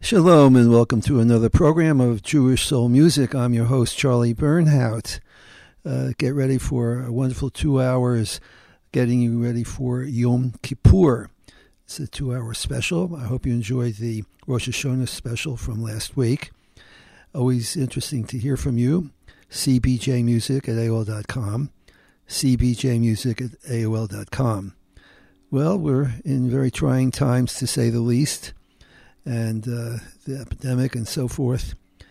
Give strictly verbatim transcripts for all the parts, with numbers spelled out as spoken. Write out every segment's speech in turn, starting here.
Shalom and welcome to another program of Jewish Soul Music. I'm your host, Charlie Bernhout. Uh, get ready for a wonderful two hours, getting you ready for Yom Kippur. It's a two-hour special. I hope you enjoyed the Rosh Hashanah special from last week. Always interesting to hear from you. c b j music at a o l dot com. c b j music at a o l dot com. Well, we're in very trying times, to say the least, and uh, the epidemic and so forth.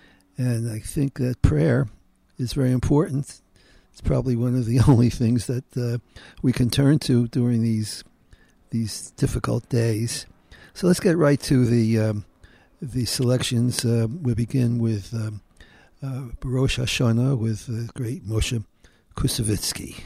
And I think that prayer is very important. It's probably one of the only things that uh, we can turn to during these these difficult days. So let's get right to the um, the selections. Uh, we begin with um, uh, Rosh Hashanah with the great Moshe Kusevitsky.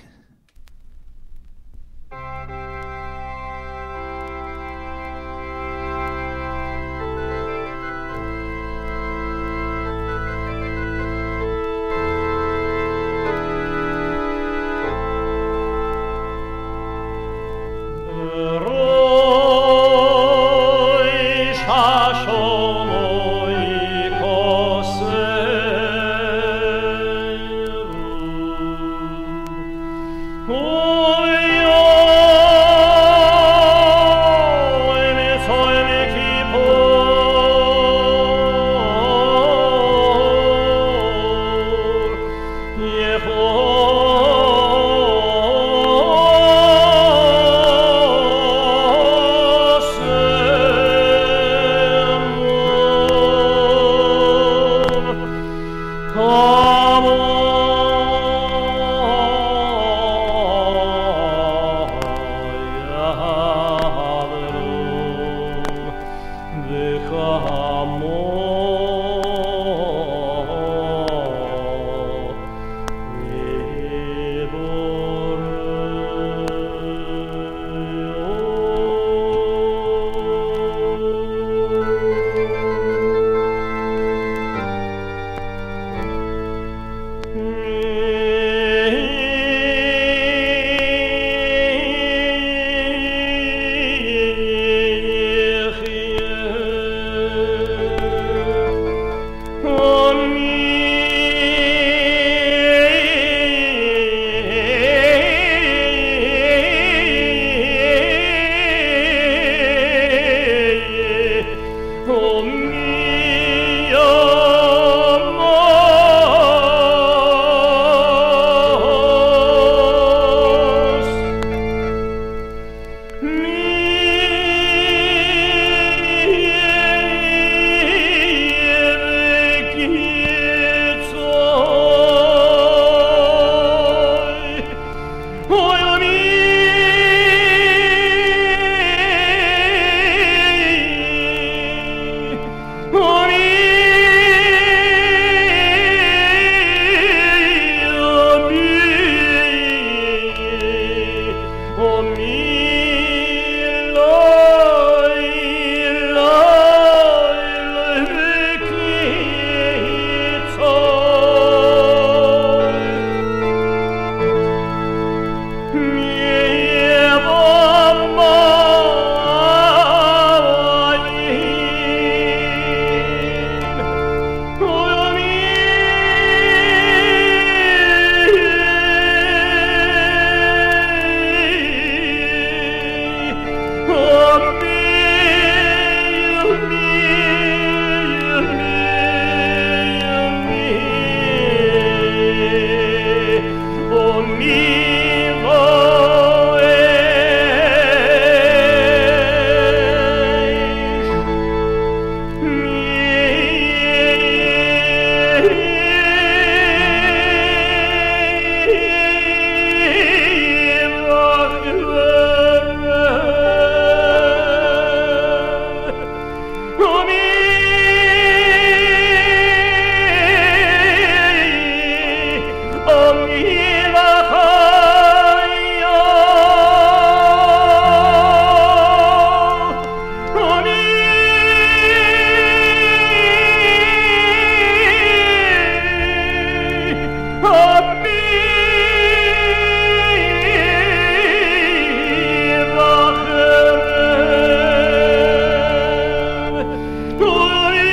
Oh,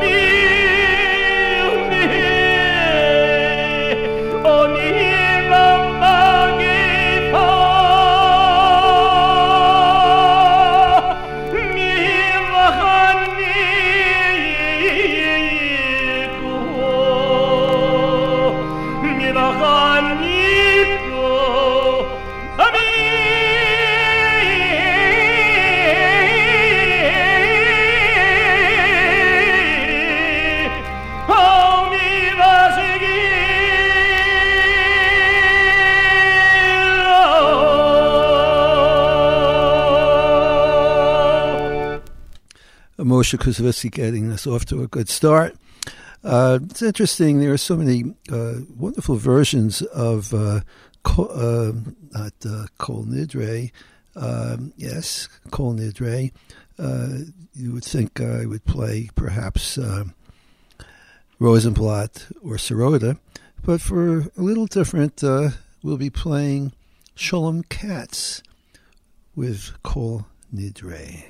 Moshe Koussevitzky getting us off to a good start. Uh, it's interesting. There are so many uh, wonderful versions of uh, Kol, uh, not uh, Kol Nidre. Um, yes, Kol Nidre. Uh, you would think I would play perhaps uh, Rosenblatt or Sirota, but for a little different, uh, we'll be playing Sholem Katz with Kol Nidre.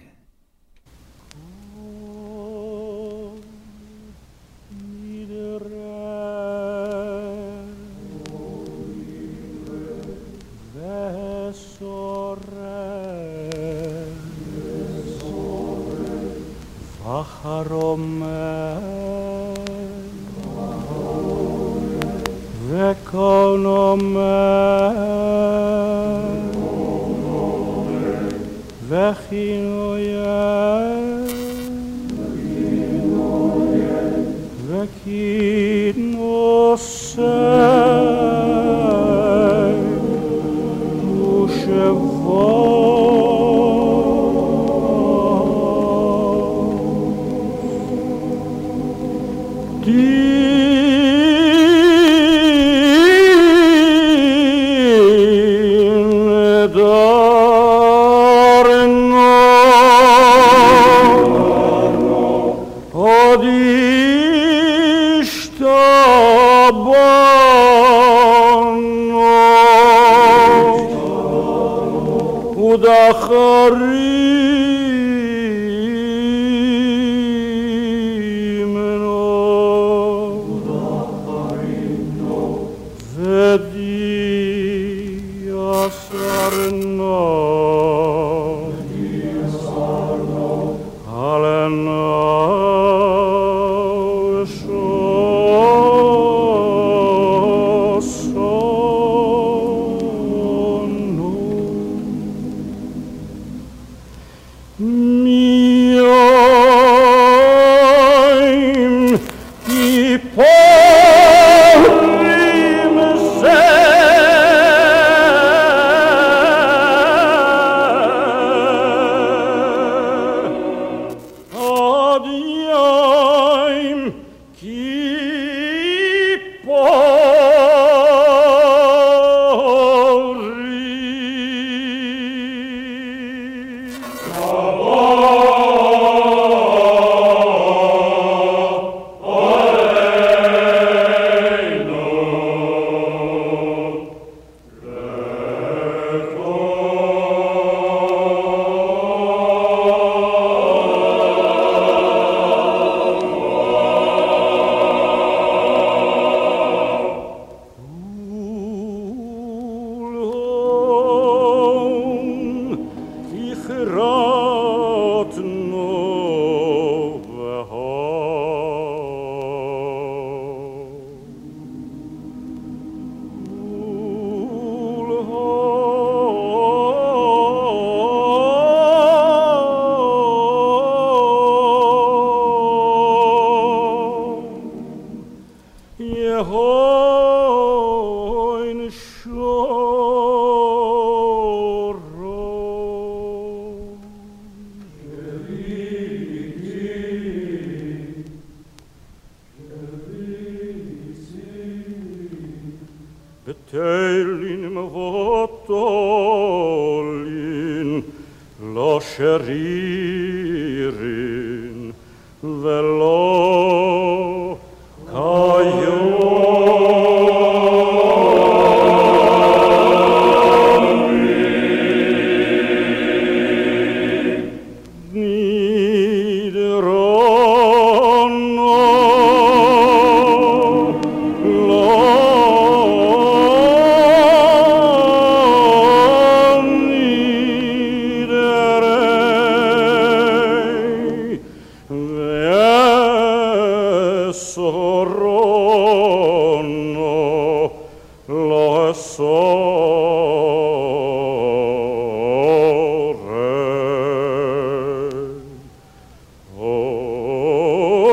No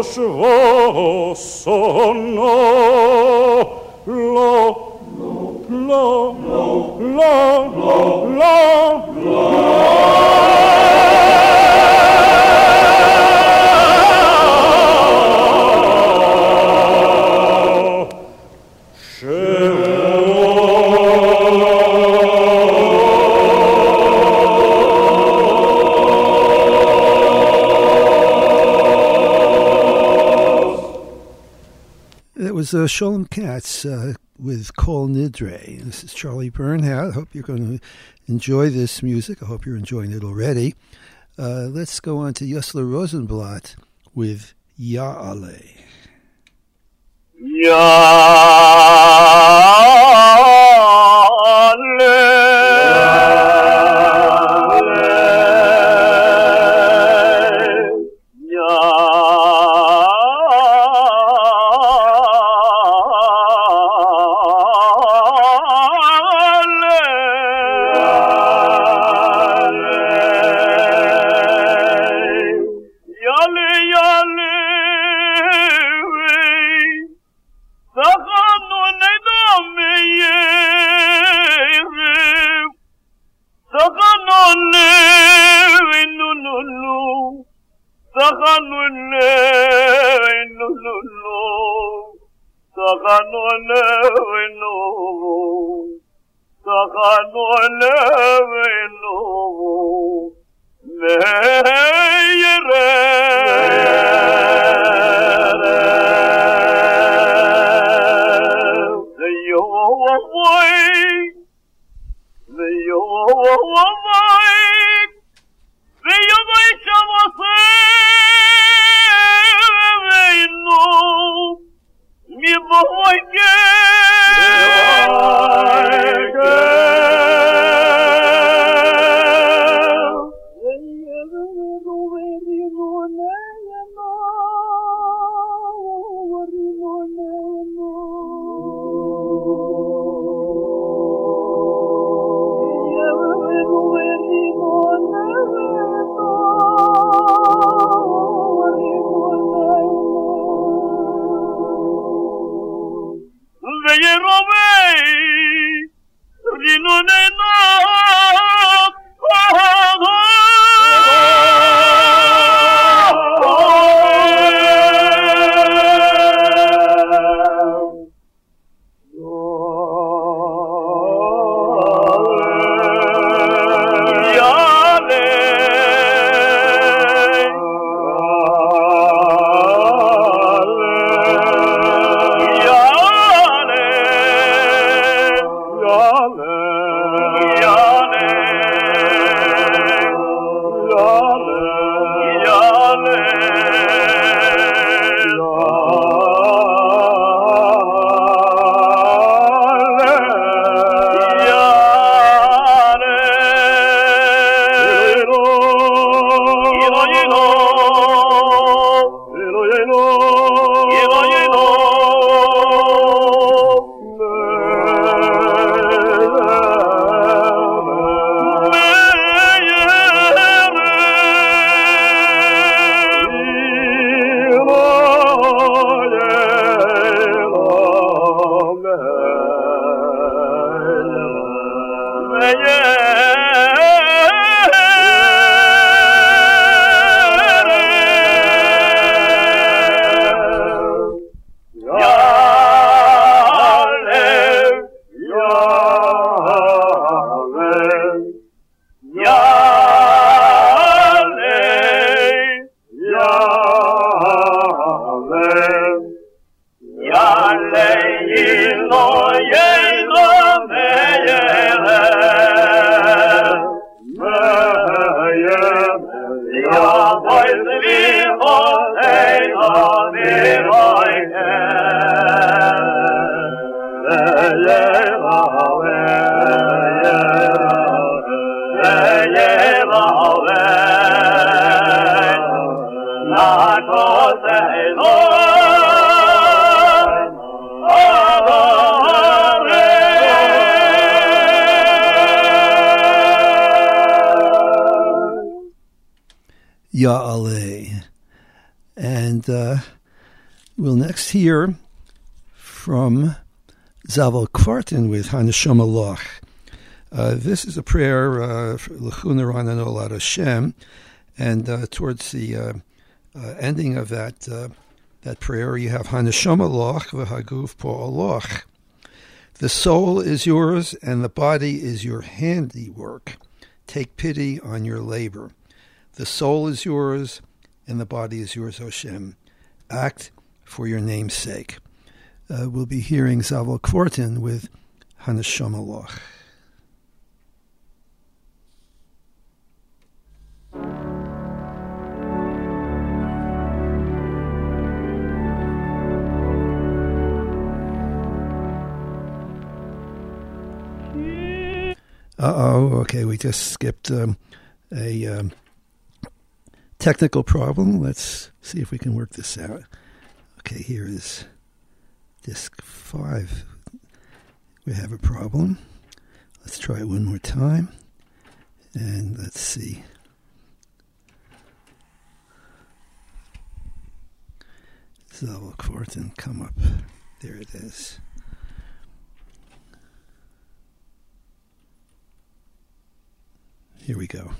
shvo sono lo lo lo lo lo lo was uh, Sholem Katz uh, with Kol Nidre. This is Charlie Bernhardt. I hope you're going to enjoy this music. I hope you're enjoying it already. Uh, let's go on to Yosler Rosenblatt with Ya'ale. Ya'ale. And uh, We'll next hear from Zavel Kvartin with Haneshama Loch. Uh, this is a prayer, L'chuna Ranan Olad Hashem, and uh, towards the uh, uh, ending of that uh, that prayer, you have Haneshama Loch v'haguf po'al loch. The soul is yours, and the body is your handiwork. Take pity on your labor. The soul is yours, and the body is yours, Hashem. Act for your name's sake. Uh, we'll be hearing Zavel Kvartin with Haneshama Loch. Uh-oh, okay, we just skipped um, a um, technical problem. Let's see if we can work this out. Okay, here is disc five. We have a problem. Let's try it one more time. And let's see. Zavel Kvartin come up. There it is. Here we go.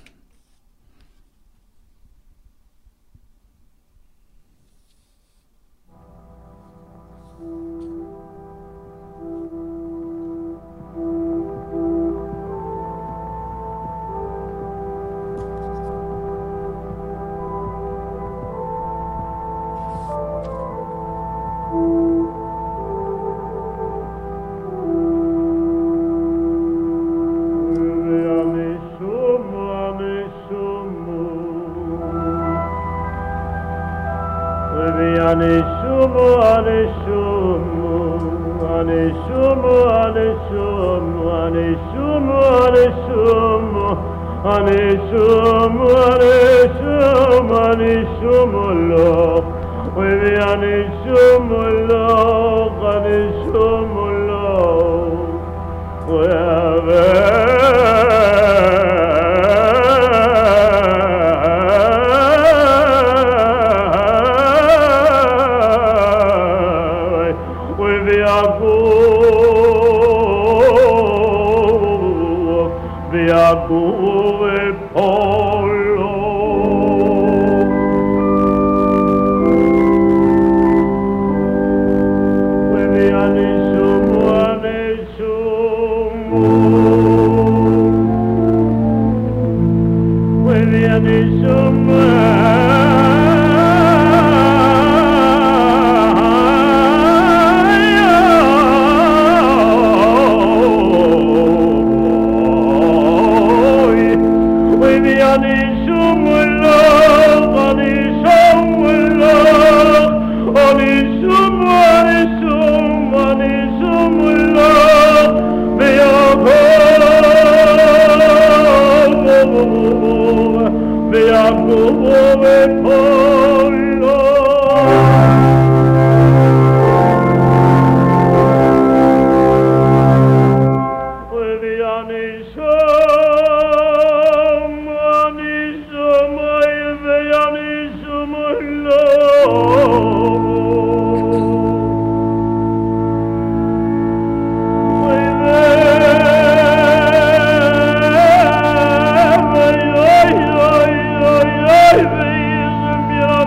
Baby,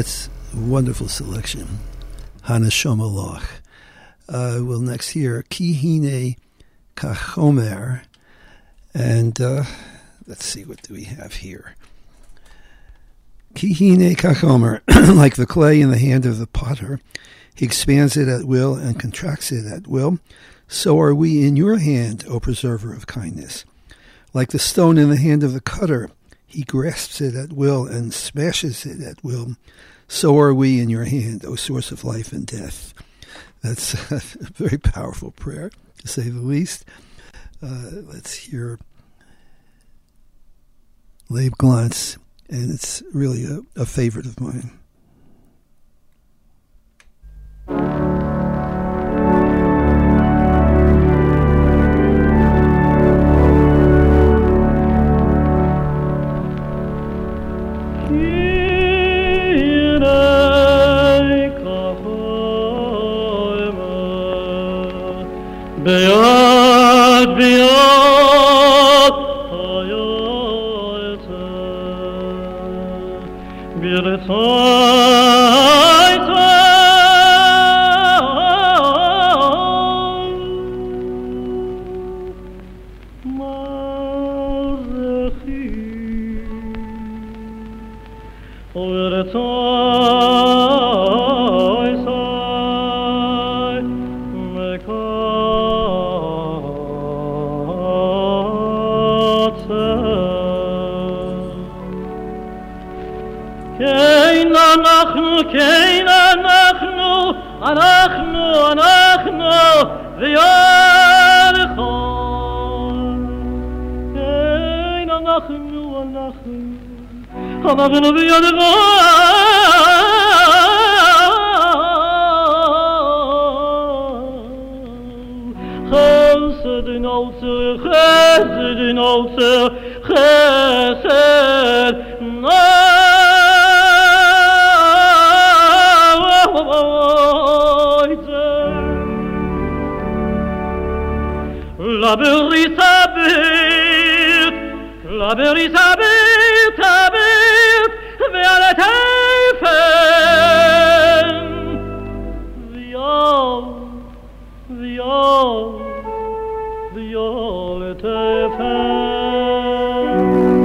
That's a wonderful selection. Hanashoma Loch. Uh, we'll next hear Ki Hine Kachomer. And uh, let's see, what do we have here? Ki Hine Kachomer, like the clay in the hand of the potter, he expands it at will and contracts it at will. So are we in your hand, O preserver of kindness. Like the stone in the hand of the cutter, he grasps it at will and smashes it at will. So are we in your hand, O source of life and death. That's a very powerful prayer, to say the least. Uh, let's hear Leib Glantz, and it's really a, a favorite of mine. Beat, beat, hayate, bir tayta, marchi, bir tayta, meka. Kein אנחנו, אנחנו, אנחנו, וירחון. kein אנחנו, אנחנו, אנחנו וירחון. חסד נוצר, חסד נוצר, חסד נוצר. La berita bit, la berita bit, bit, via tefen, viol, viol, viol tefen,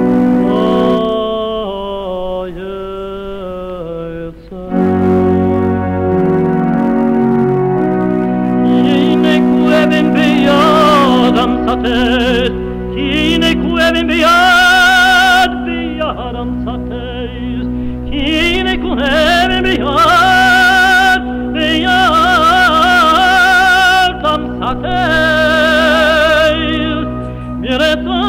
ayetze. Ine kueben biyad am satet, ine kueben biyad, biyad am satet, ine kueben biyad, biyad am satet, miretan.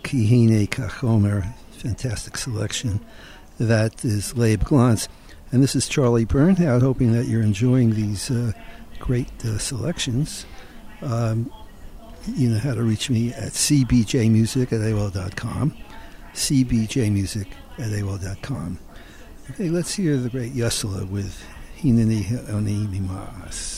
Kihine Kachomer, fantastic selection. That is Leib Glantz. And this is Charlie Bernhout, hoping that you're enjoying these uh, great uh, selections. Um, you know how to reach me at c b j music at a o l dot com. c b j music at a o l dot com. Okay, let's hear the great Yosela with Hineni He'oni Mimas.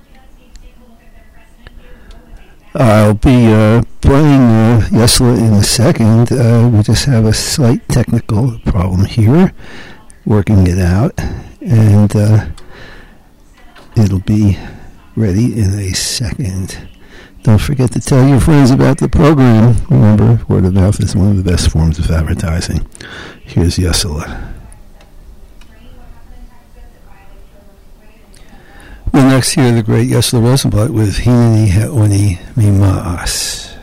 I'll be uh, playing uh, Yosela in a second. Uh, we just have a slight technical problem here, working it out, and uh, it'll be ready in a second. Don't forget to tell your friends about the program. Remember, word of mouth is one of the best forms of advertising. Here's Yosela. We'll next hear the great Yosela Rosenblatt with Hineni He'oni Mimas.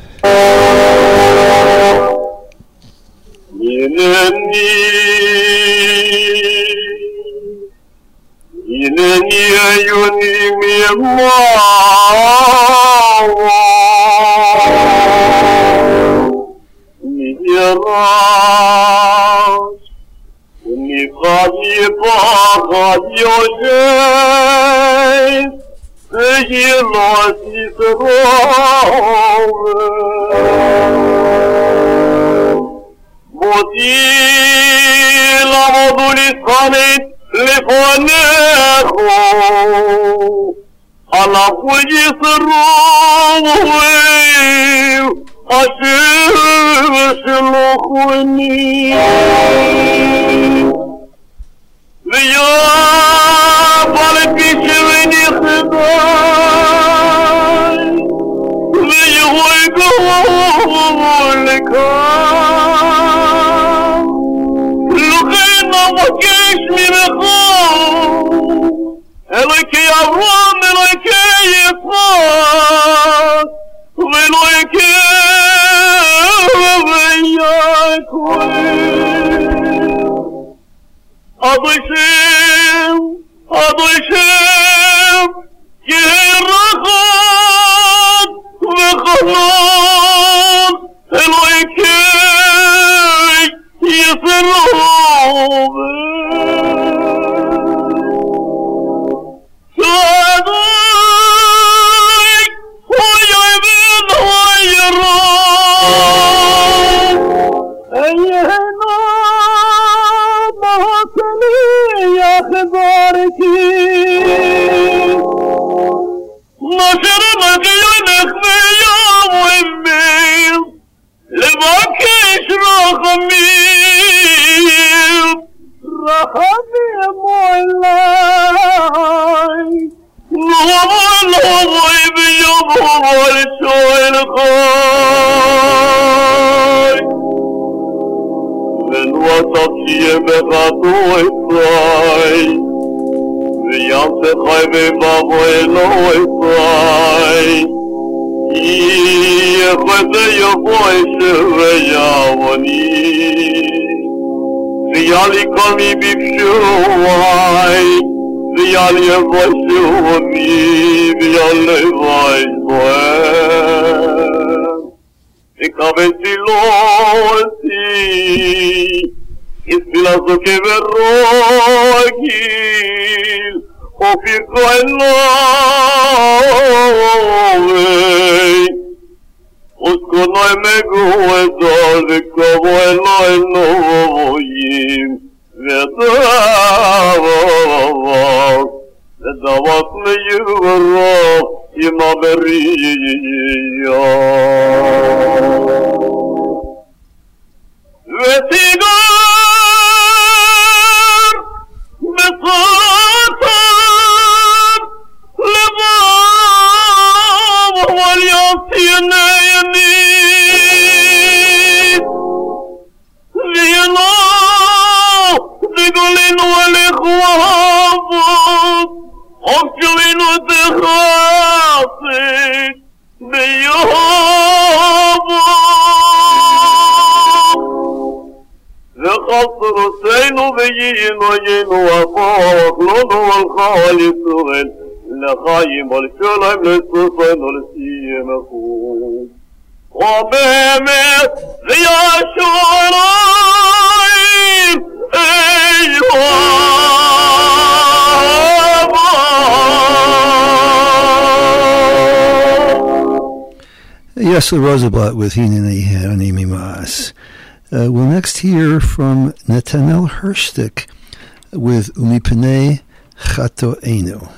Hineni, Hineni He'oni Mimas, Miras, Nifadi Bachad Yosef, Vehilos Yisroel, Moti Lamadu Lisanit Lefonecho, Alafu Yisroel, Asher Shlochoni. V'ya balet b'sheveni chedai, v'yehoy gol lekam, l'chen avakesh mimecha, Elokei Avraham, Elokei Yitzchak, v'Elokei Yaakov. Adoi Shem, Adoi Shem, Yerachad v'Chanan, Elokei Yisroel. Tzaddik, Hoyavin, Hoyarad, Eyena Mahakali Yachbarki, Masher Magiyonech V'Yavimim, Levakesh Rachamim, Rachamim Olai, Lovoi Lovoi V'Yavoi Shoelchai, V'Nuatatie B'Chadoi Tzai, V'Yamsechai V'Vavo Eloi Tzai, Yechweze Yavoi Sheveyavoni, V'Yali Kami B'Pshuai, V'Yali Yavoi Shuvami, V'Yali Yavoi Zoem, V'Kavesi Loti, Isfilazo Keverogil, Ofirko Eloi, Uskonoi Megu Ezol, V'Kovo Eloi Novoyim, V'Edavos, V'Edavos Meyuro, Yimaberiyo. V'Tigar, V'Satan, Levav, V'Al Yasiyoneyani, V'Yano, V'Golinu Alechwavot, Ofshalinu Techasit, V'Yavot, V'Chasroseinu V'Yino Yinu Avot, Lono Al-Chal Yisrael, L'Chaim Al-Shalom L'Sufan Al-Siyemechu, وبمت ذي شعرين Yesler Rosenblatt with Hineni Hani Mimas. Uh, we'll next hear from Netanel Hershtik with Umipnei Chatoenu.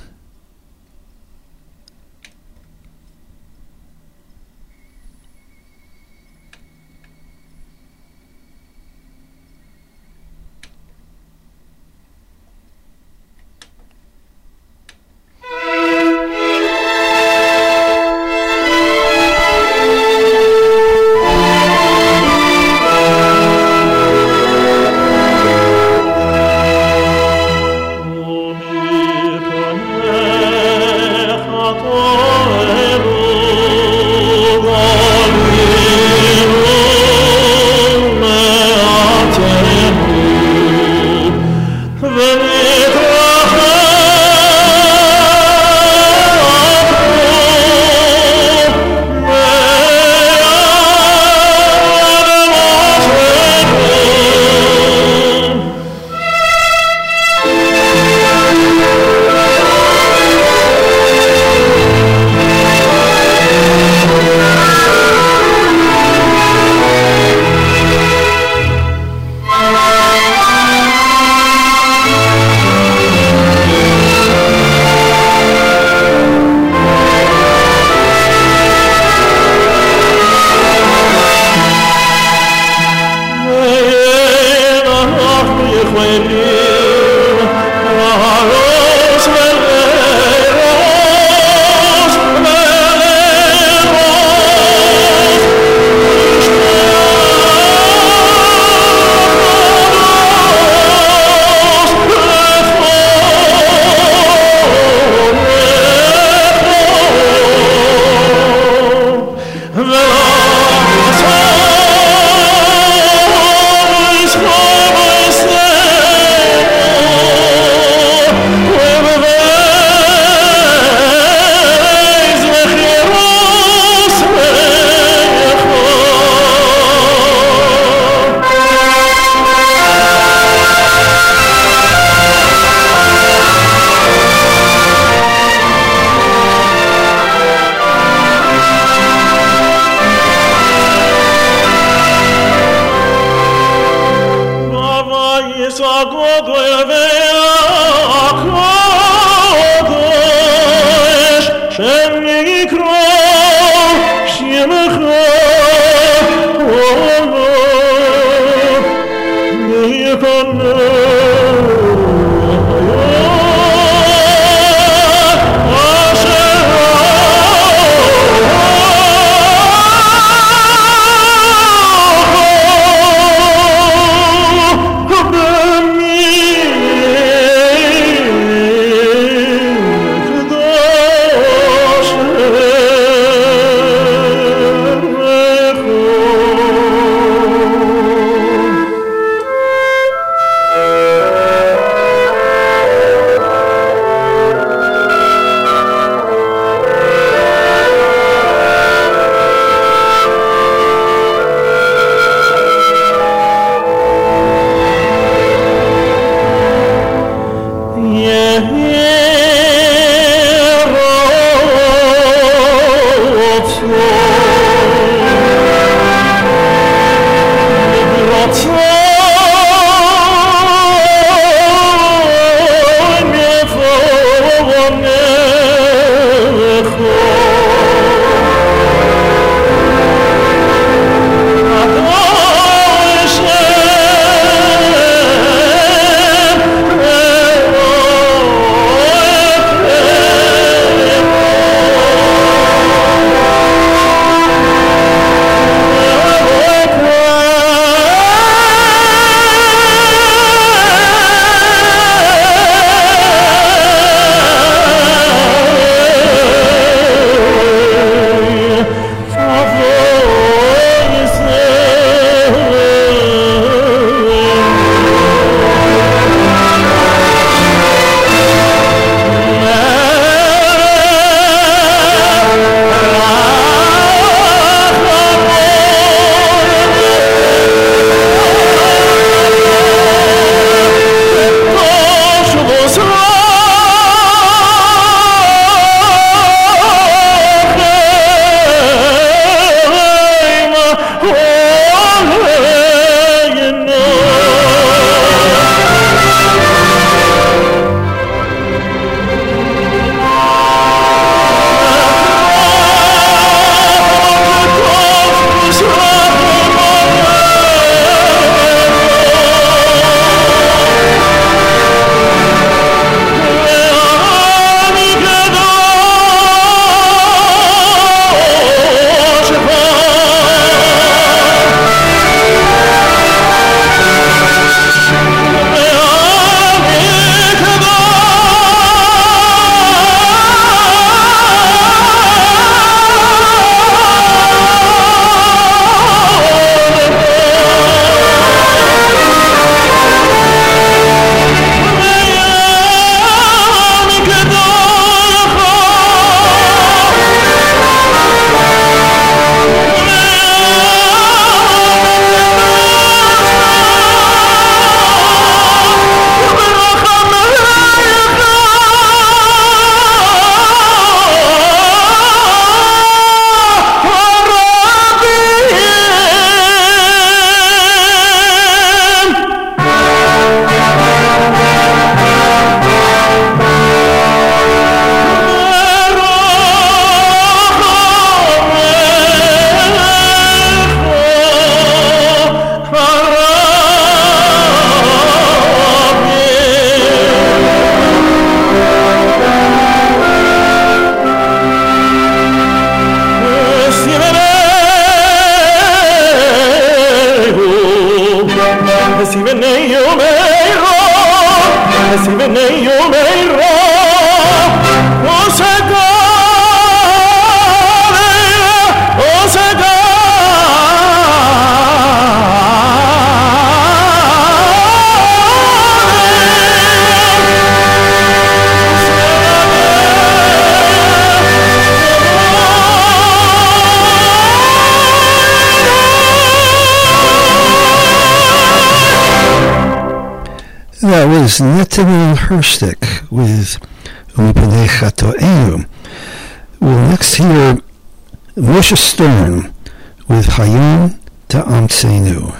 That was Netanel Herstick with Umipanei Chatoenu. We'll next hear Moshe Stern with Hayom Ta'amseinu.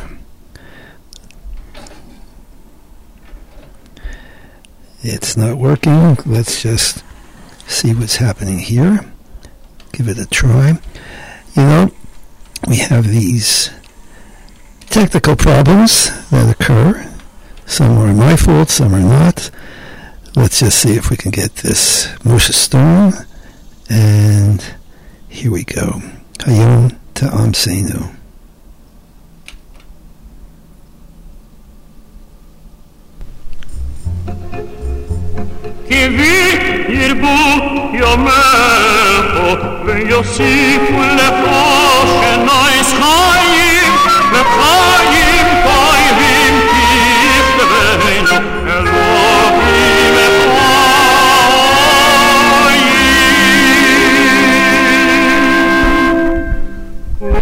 It's not working. Let's just see what's happening here. Give it a try. You know, we have these technical problems that occur. Some are my fault, some are not. Let's just see if we can get this Moshe Stern. And here we go. Hayom Ta'amseinu. Kivi yirbu yomecho v'yosifu lecho shenois chayim v'chayim toivim kivdeveinu Elohim echayim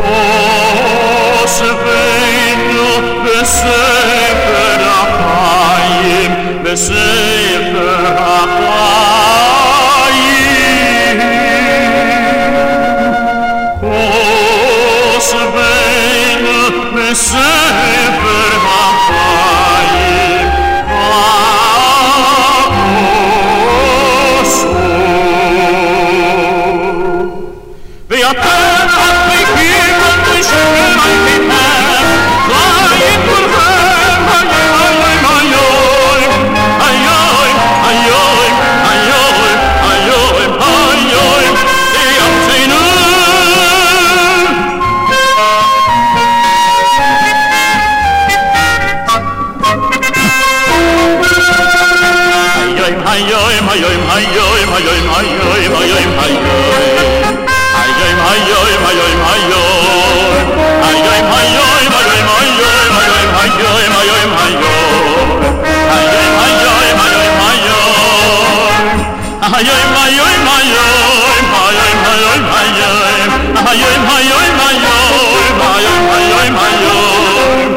Oseveinu b'sefer hachayim b'sefer Sefer HaChayim V'akosu V'yater ha'teikim v'tisher ha'titem Chayim kulchem hayoim hayoim Hayoim, hayoim, hayoim, hayoim, hayoim V'yamteinu Hayoim, hayoim, hayoim, hayoim, hayoim, hayoim, hayoim Hayoim, hayoim, hayoim, hayoim Hayoim, hayoim, hayoim, hayoim, hayoim, hayoim, hayoim, hayoim Hayoim, hayoim, hayoim, hayoim Hayoim, hayoim, hayoim, hayoim, hayoim, hayoim Hayoim, hayoim, hayoim, hayoim, hayoim, hayoim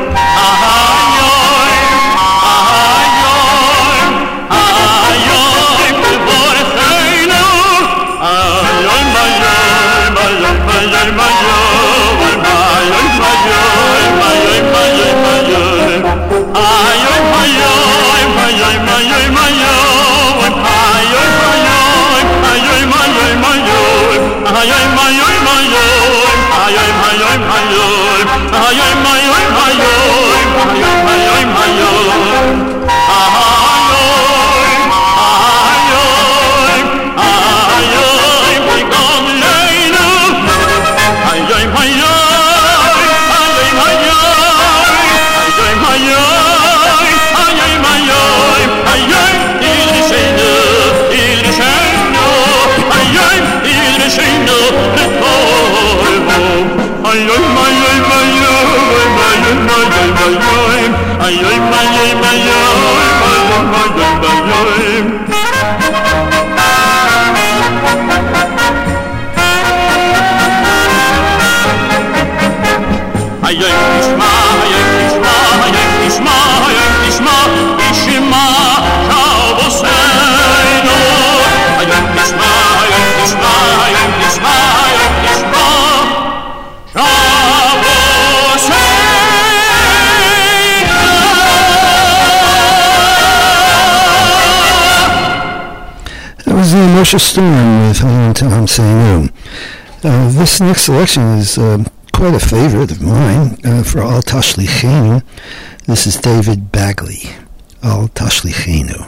Moshe Stern with Hayom Ta'amseinu. Uh, this next selection is uh, quite a favorite of mine uh, for Al Tashlichenu. This is David Bagley, Al Tashlichenu.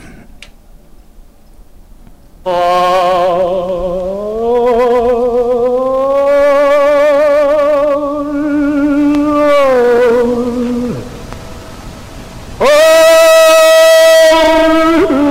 Oh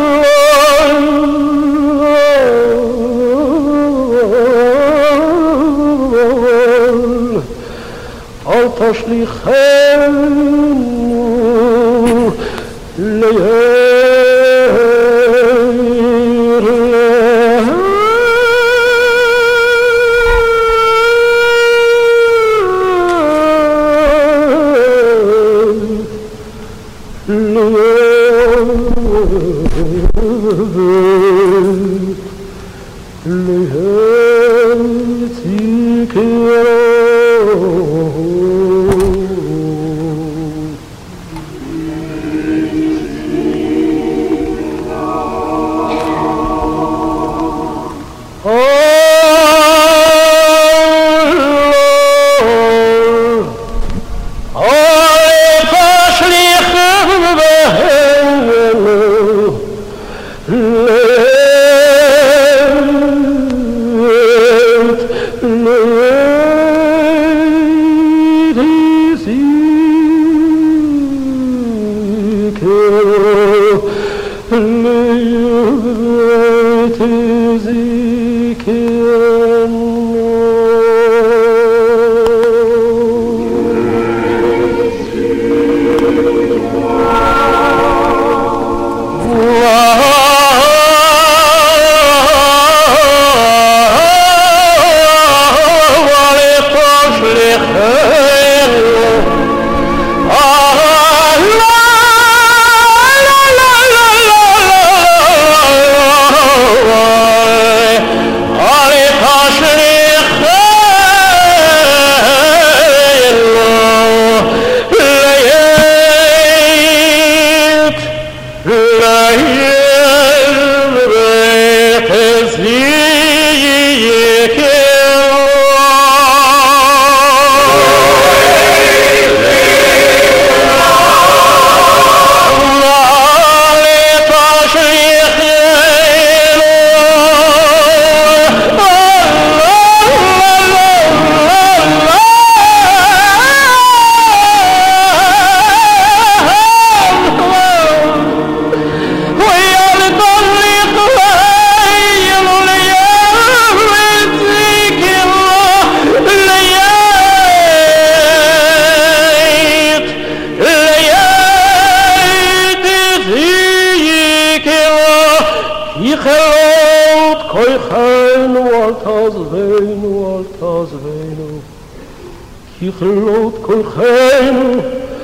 ככלות כולכנו,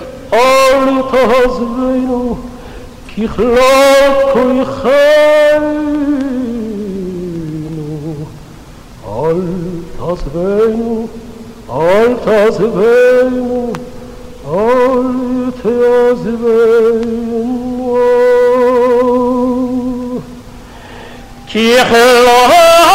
אל תעזבנו, ככלות כולכנו, אל תעזבנו, אל תעזבנו, אל תעזבנו, ככלות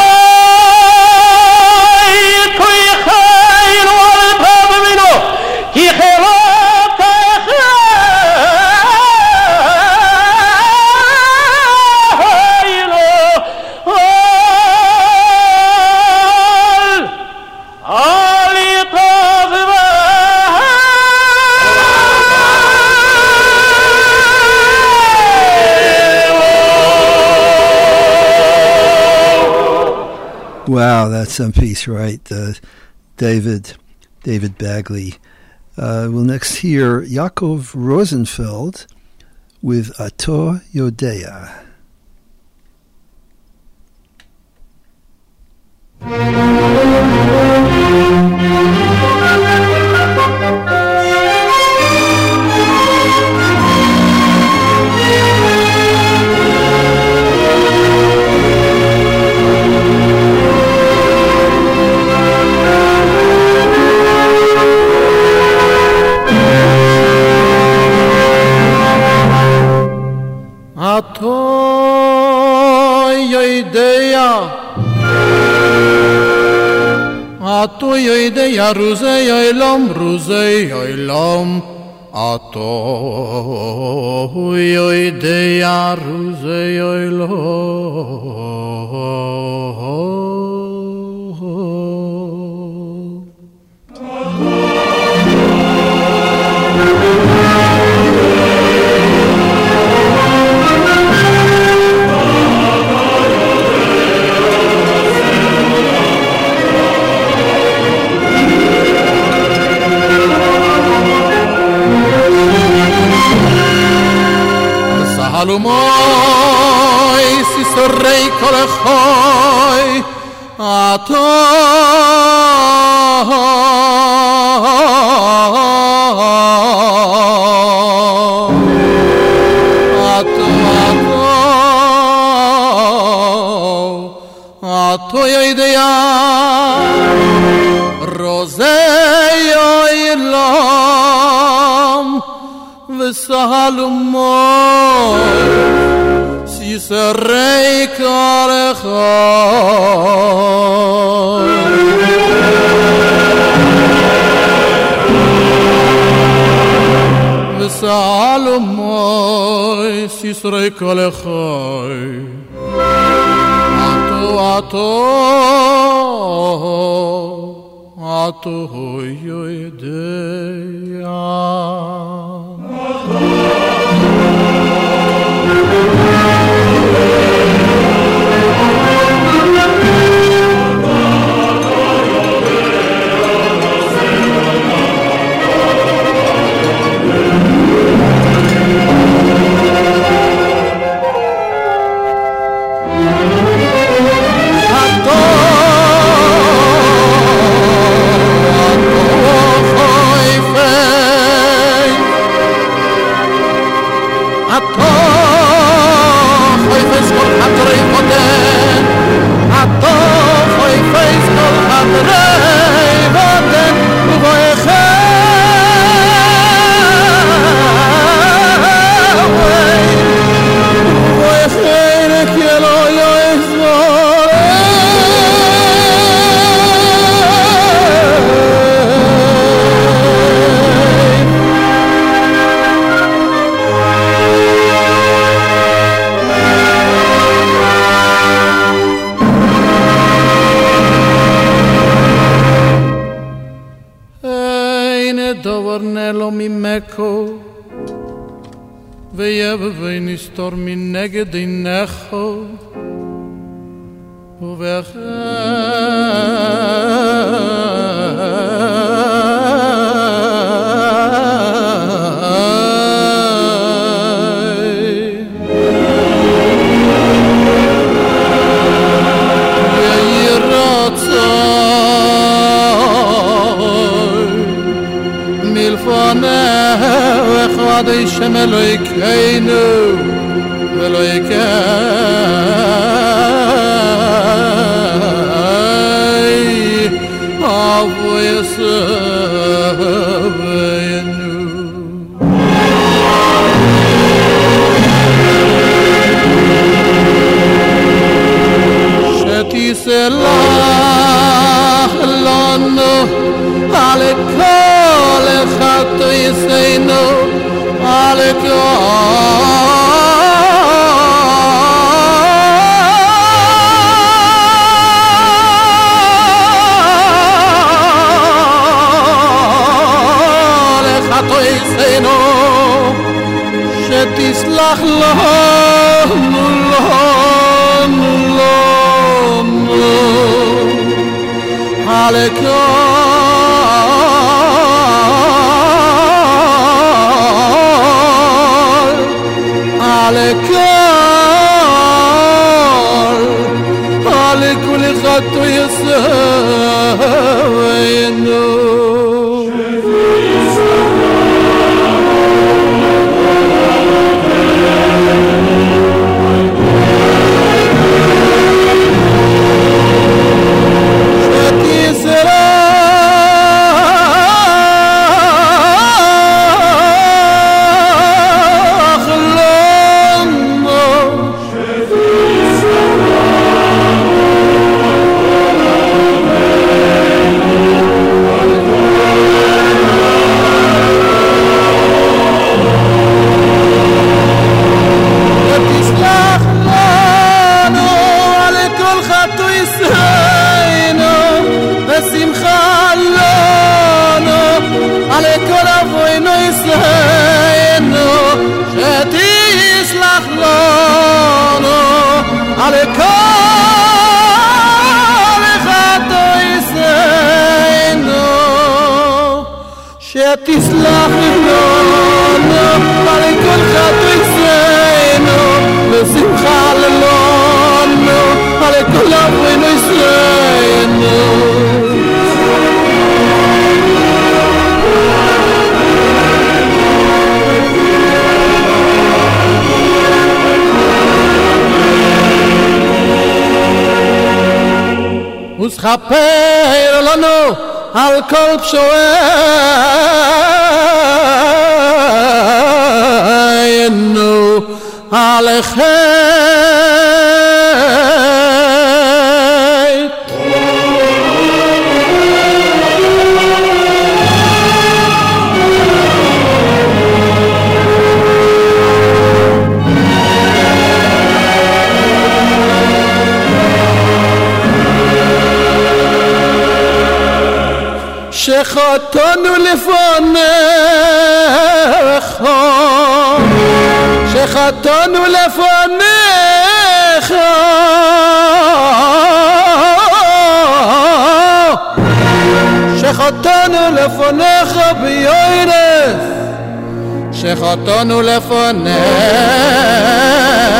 Wow, that's some piece, right? Uh, David, David Bagley. Uh, we'll next hear Yaakov Rosenfeld with Ato Yodea. Ato yoidea, Ato yoidea, Rusei oilam, Rusei oilam, Ato yoidea, Rusei oilam. Salomoi si sorrei kolechoi ato ato ato ato yoidea roseo ilam v'salomoi si sarei kalechoi v'salomoi si sarei kalechoi ato ato ato yoidea ויבוא נסתור מנגד עיניך Hashem Elokeinu Elokai Avu Yisraelu Shetiselach lanu ale kol chatoiseinu שתסלח לנו, לנו, לנו, על הכל, על הכל, על כל חטא יסענו. שתסלח לנו על כל חטאינו וסכפר לנו על כל פשוענו עליכם. שחטאנו לפניך, שחטאנו לפניך, שחטאנו לפניך ביונס, שחטאנו לפניך.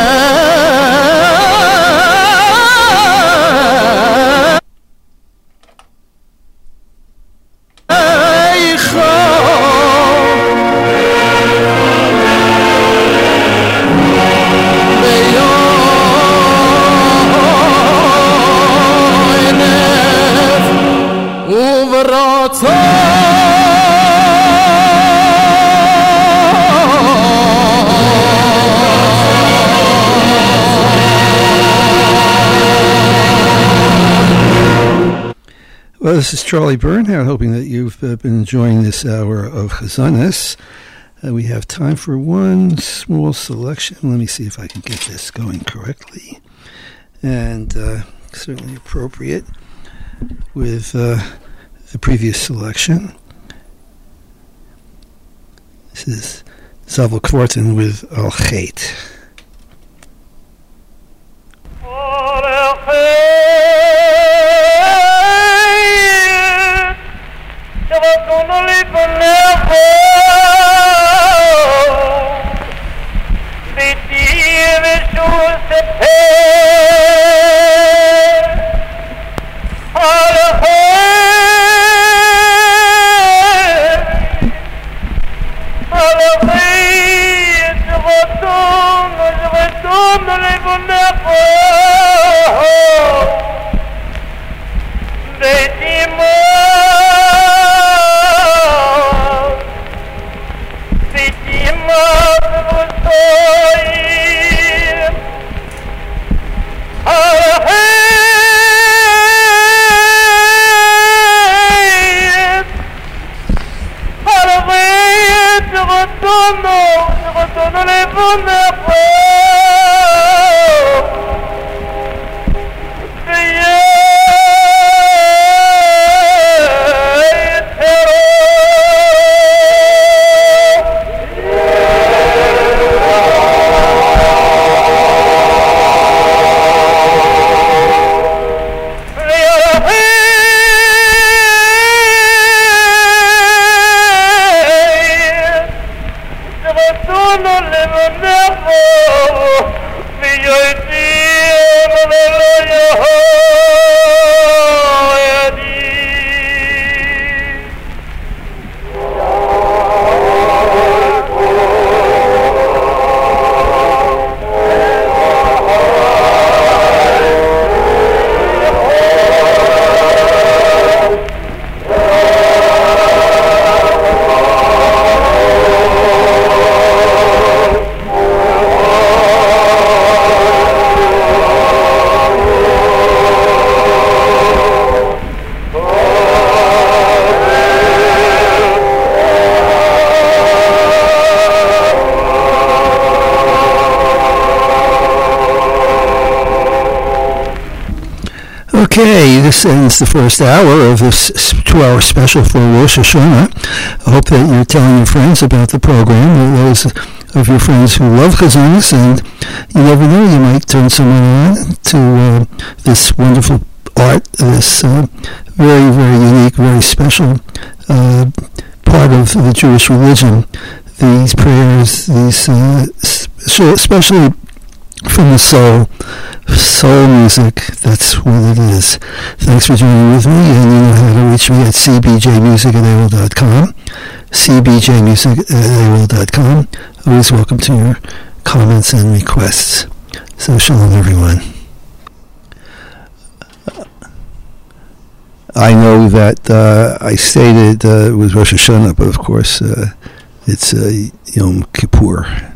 Well, this is Charlie Bernhardt, hoping that you've uh, been enjoying this hour of Chazanis. Uh, we have time for one small selection. Let me see if I can get this going correctly. And uh, certainly appropriate with uh, the previous selection. This is Zavel Kvartin with Al Chet. Okay, this ends the first hour of this two-hour special for Rosh Hashanah. I hope that you're telling your friends about the program, those of your friends who love Chazanis, and you never know, you might turn someone on to uh, this wonderful art, this uh, very, very unique, very special uh, part of the Jewish religion. These prayers, these, uh, especially from the soul, soul music, that's what it is. Thanks for joining with me, and you know how to reach me at c b j music at a o l dot com, c b j music at a o l dot com. Always welcome to your comments and requests. So shalom, everyone. I know that uh, I stated uh, it was Rosh Hashanah, but of course uh, it's uh, Yom Kippur.